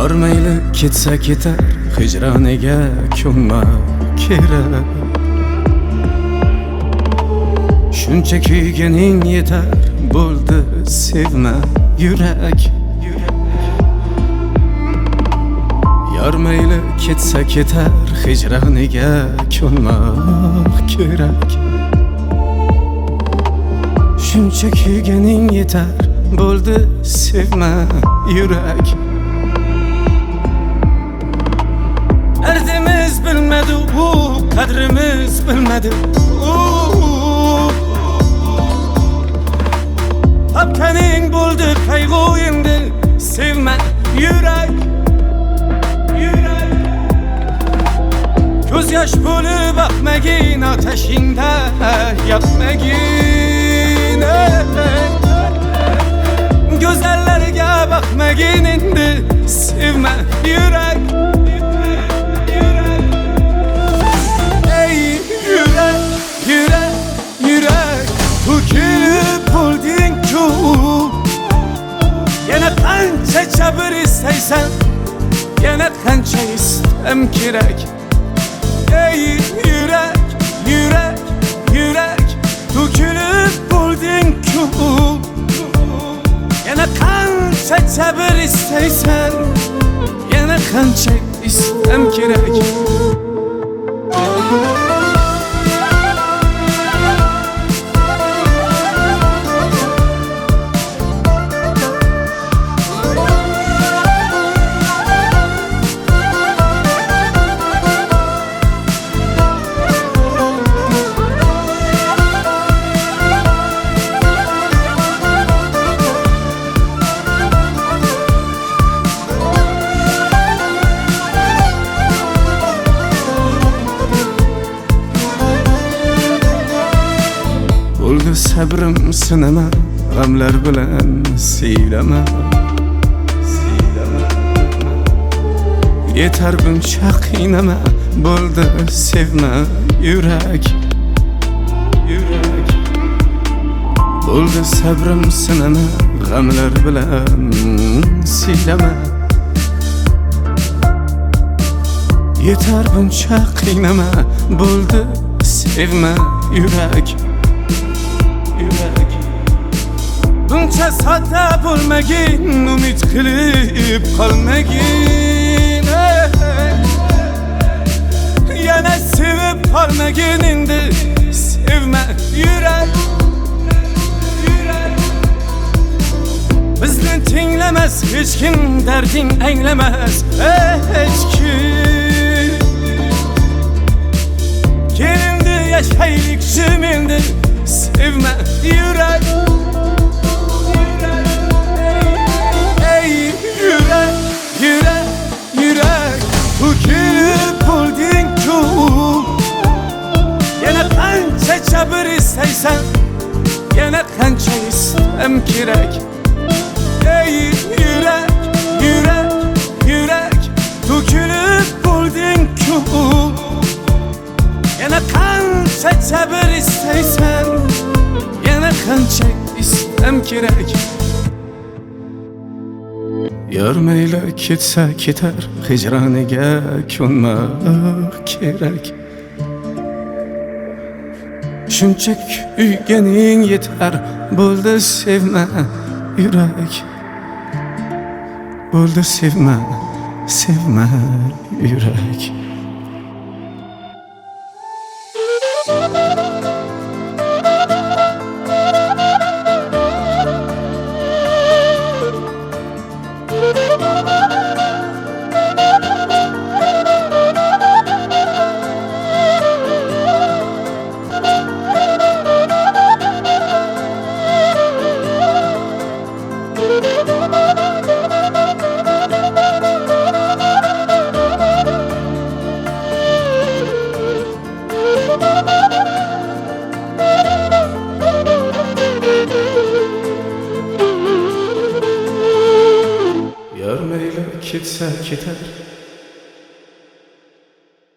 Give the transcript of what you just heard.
Yor mayli ketsa ketar, hijroniga ko'nma kerak. Shuncha kuyganing yetar, bo'ldi sevma yurak. Yor mayli ketsa ketar, hijroniga ko'nmak kerak. Shuncha kuyganing yetar, bo'ldi sevma yurak. Derdimiz bilmedi, kadrimiz bilmedi. Tapkaning bo'ldi qayg'u endi, sevma yurak. Ko'z yosh bo'lib aqmagin, ateşingda yoqmagin. Go'zallarga bakmagin endi, sevma yurak. Ey yurak, yurak, yurak, to'kilib bo'lding-ku. Yana qancha sabr istaysan, yana qancha istam kerak. Ey yurak, yurak, yurak, to'kilib bo'lding-ku. Yana qancha sabr istaysan, yana qancha istam kerak. Bo'ldi sabrim sinama, g'amlar bilan siylama. Yetar buncha qiynama, bo'ldi sevma yurak. Bo'ldi sabrim sinama, g'amlar bilan siylama. Yetar buncha qiynama, bo'ldi sevma yurak. Buncha sodda bo'lmagin, umid qilib qolmagin. Yana sevib qolmagin endi, sevma yurak. Bizni tinglamas hech kim, darding anglamas hech kim. Kelindi yashaylik shim endi, sevma yurak. Yurak, yurak, to'kilib bo'lding-ku. Yana qancha sabr istaysan, yana qancha istam kerak. Ey yurak, yurak, yurak, to'kilib bo'lding-ku. Yana qancha sabr istaysan, yana qancha istam kerak. Yor mayli ketsa ketar, hijroniga ko'nmak kerak. Shuncha kuyganing yetar, bo'ldi sevma yurak. Bo'ldi sevma, sevma yurak. Yor mayli ketsa ketar,